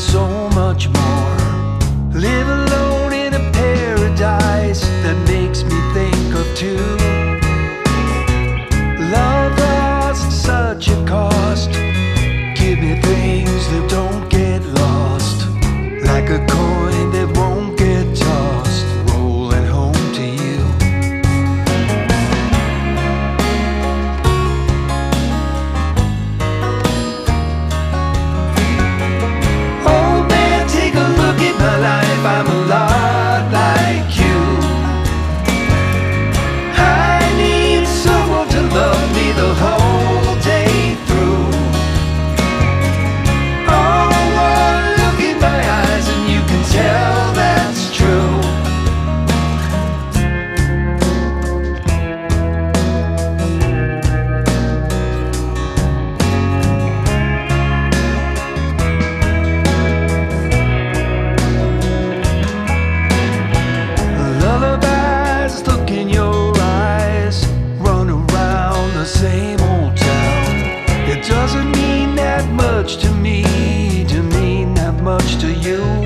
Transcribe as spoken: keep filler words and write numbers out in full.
there's so much more. Live alone in a paradise that makes me think of two. Love lost such a cost. Give me things that don't get lost, like a coin that won't get tossed, rolling home to you. Old man, take a look at my life. I'm a lot like you. I need someone to love me the whole day through. Oh, one look in my eyes and you can tell that's true. Lullabies, look in your eyes, run around the same old town. It doesn't mean that much to me, to mean that much to you.